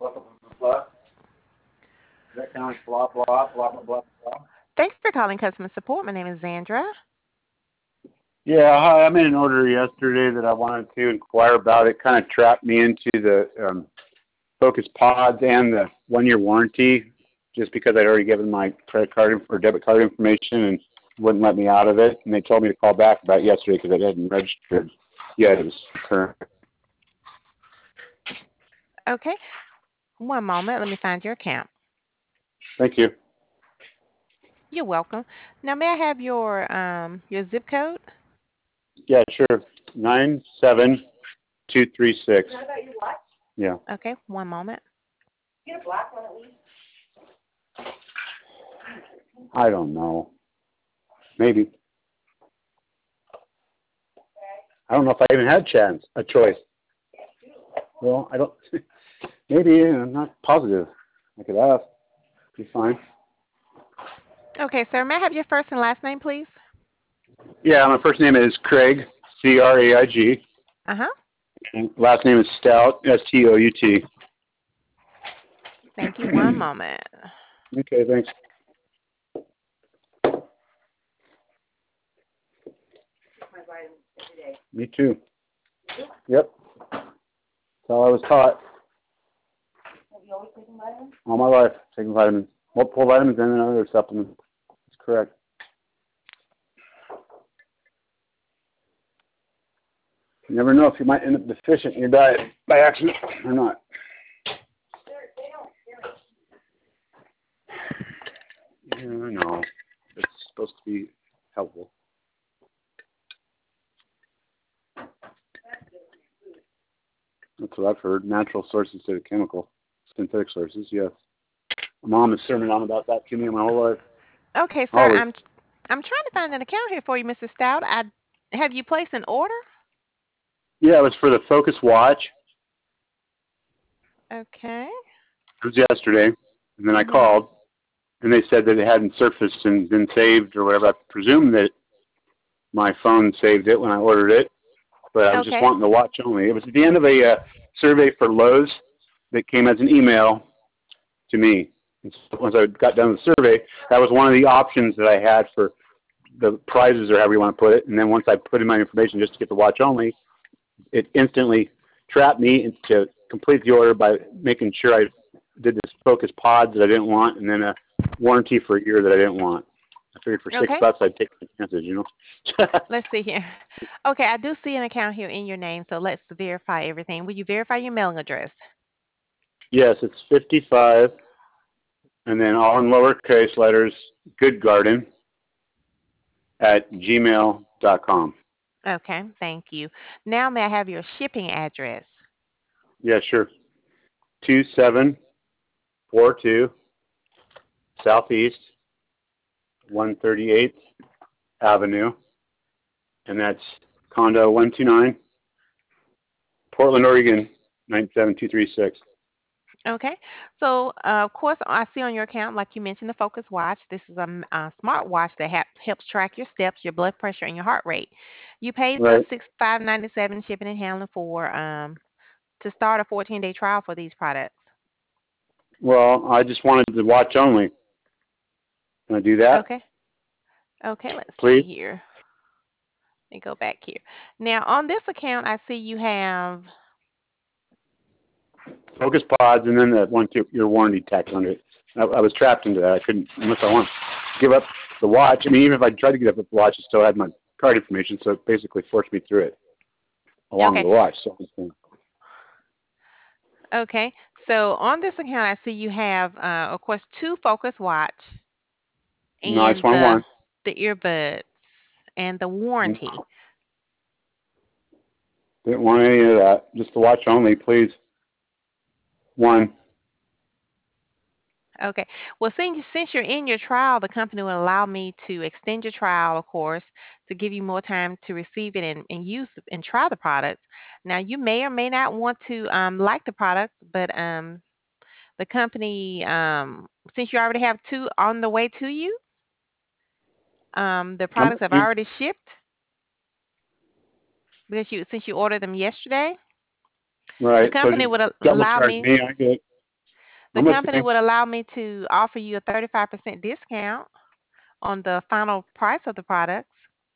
blah, blah, blah, blah. That kind of blah, blah, blah, blah, blah, blah. Thanks for calling customer support. My name is Zandra. Yeah, hi. I made an order yesterday that I wanted to inquire about. It kind of trapped me into the Focus Pods and the 1 year warranty just because I'd already given my credit card or debit card information and wouldn't let me out of it. And they told me to call back about it yesterday because I hadn't registered yet. It was current. Okay, one moment. Let me find your account. Thank you. You're welcome. Now, may I have your zip code? Yeah, sure. 97236. Yeah. Okay, one moment. I don't know. Maybe. I don't know if I even had a choice. Well, I don't. Maybe I'm not positive. I could ask. Be fine. Okay, sir. May I have your first and last name, please? Yeah, my first name is Craig, Craig, Uh huh. and last name is Stout, Stout. Thank you. One moment. Okay, thanks. Me too. Yep. That's how I was taught. Have you always taken vitamins? All my life, taking vitamins. Multiple vitamins and another supplement. That's correct. You never know if you might end up deficient in your diet by accident or not. Yeah, I know. It's supposed to be helpful. That's what I've heard. Natural sources instead of chemical. Synthetic sources, yes. My mom has sermoned on about that to me my whole life. Okay, sir. Always. I'm trying to find an account here for you, Mr. Stout. I have you placed an order? Yeah, it was for the Focus Watch. Okay. It was yesterday. And then I Mhm. called, and they said that it hadn't surfaced and been saved or whatever. I presume that my phone saved it when I ordered it, but I was just Okay. wanting the watch only. It was at the end of a survey for Lowe's that came as an email to me. And so once I got done with the survey, that was one of the options that I had for the prizes or however you want to put it. And then once I put in my information just to get the watch only, it instantly trapped me to complete the order by making sure I did this Focus Pods that I didn't want and then a warranty for a year that I didn't want. I figured for Okay. $6 I'd take the chances, you know. Let's see here. Okay, I do see an account here in your name, so let's verify everything. Will you verify your mailing address? Yes, it's 55 and then all in lowercase letters, Good Garden at gmail.com. Okay, thank you. Now, may I have your shipping address? Yeah, sure. 2742 Southeast 138th Avenue, and that's condo 129, Portland, Oregon 97236. Okay. So, of course, I see on your account, like you mentioned, the Focus Watch. This is a smart watch that helps track your steps, your blood pressure, and your heart rate. You paid the Right. $65.97 shipping and handling for to start a 14-day trial for these products. Well, I just wanted to watch only. Can I do that, Okay. Okay. Let's see please? here. Let me go back here. Now, on this account, I see you have. Focus Pods and then the 1 year warranty tacked under it. I was trapped into that. I couldn't, unless I want to give up the watch. I mean, even if I tried to give up the watch, it still had my card information, so it basically forced me through it along with Okay. the watch. So, Okay. So on this account, I see you have, of course, two Focus Watch no, I just and want one. the earbuds and the warranty. Didn't want any of that. Just the watch only, please. One. Okay. Well, since you're in your trial, the company will allow me to extend your trial, of course, to give you more time to receive it and use and try the products. Now, you may or may not want to like the products, but the company, since you already have two on the way to you, the How products have much? already shipped because you since you ordered them yesterday. The Right. So company just would double allow charge me. me. I get it. How The much? company would allow me to offer you a 35% discount on the final price of the products.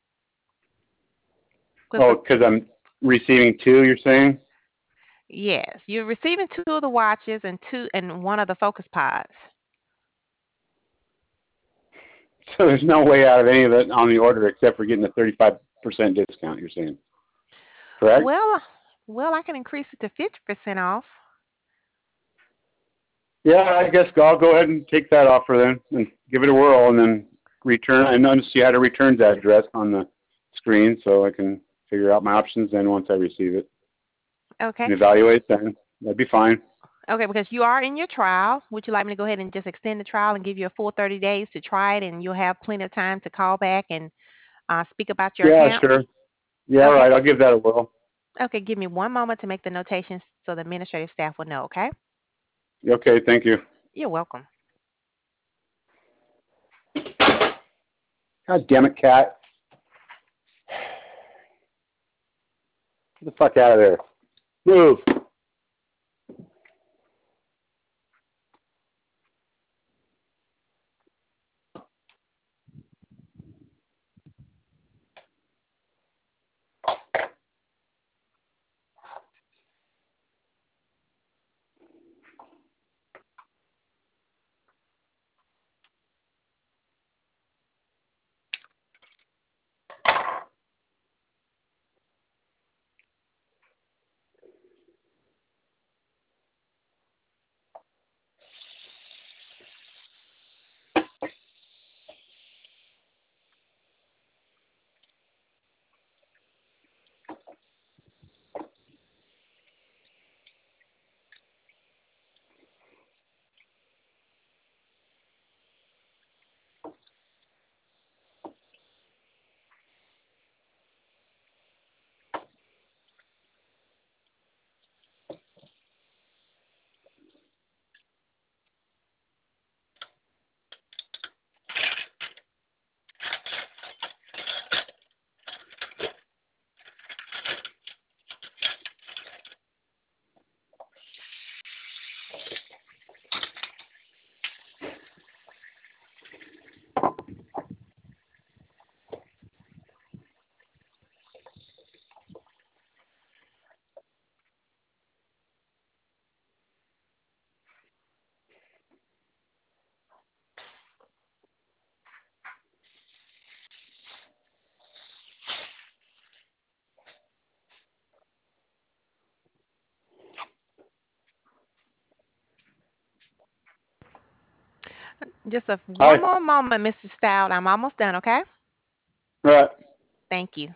Oh, because I'm receiving two, you're saying? Yes, you're receiving two of the watches and one of the Focus Pods. So there's no way out of any of it on the order except for getting a 35% discount, you're saying? Correct? Well, I can increase it to 50% off. Yeah, I guess I'll go ahead and take that offer then and give it a whirl and then return. I noticed you had a returns address on the screen, so I can figure out my options then once I receive it Okay. and evaluate then. That'd be fine. Okay, because you are in your trial. Would you like me to go ahead and just extend the trial and give you a full 30 days to try it, and you'll have plenty of time to call back and speak about your Yeah, account? sure. Yeah, all Okay. right. I'll give that a whirl. Okay, give me one moment to make the notations so the administrative staff will know, okay? Okay, thank you. You're welcome. God damn it, cat. Get the fuck out of there. Move. Just Hi. one more moment, Mr. Stout. I'm almost done, okay? All right. Thank you.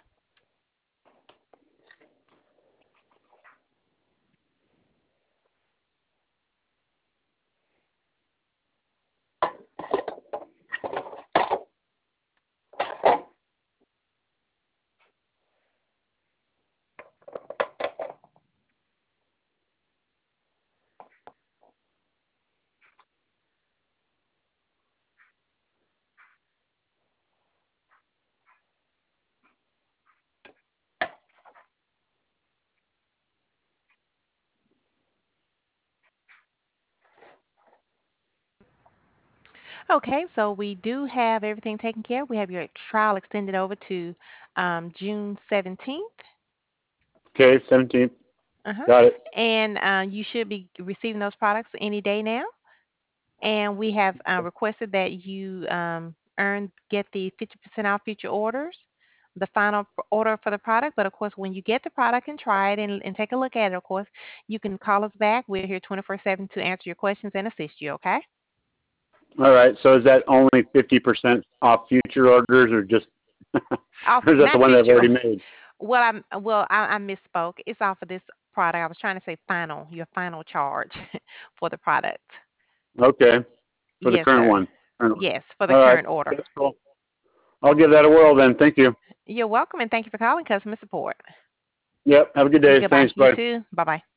Okay, so we do have everything taken care of. We have your trial extended over to June 17th. Okay, 17th. Uh-huh. Got it. And you should be receiving those products any day now. And we have requested that you get the 50% off future orders, the final order for the product. But of course, when you get the product and try it and take a look at it, of course, you can call us back. We're here 24/7 to answer your questions and assist you, okay? All right. So is that only 50% off future orders or just, Off, or is that the not one that I've future. already made? I misspoke. It's off of this product. I was trying to say final, your final charge for the product. Okay. For the Yes, current sir. one. Current one. Yes, for the All right. current order. That's cool. I'll give that a whirl then. Thank you. You're welcome, and thank you for calling customer support. Yep. Have a good day. Goodbye. Thanks. You Bye. too. Bye bye.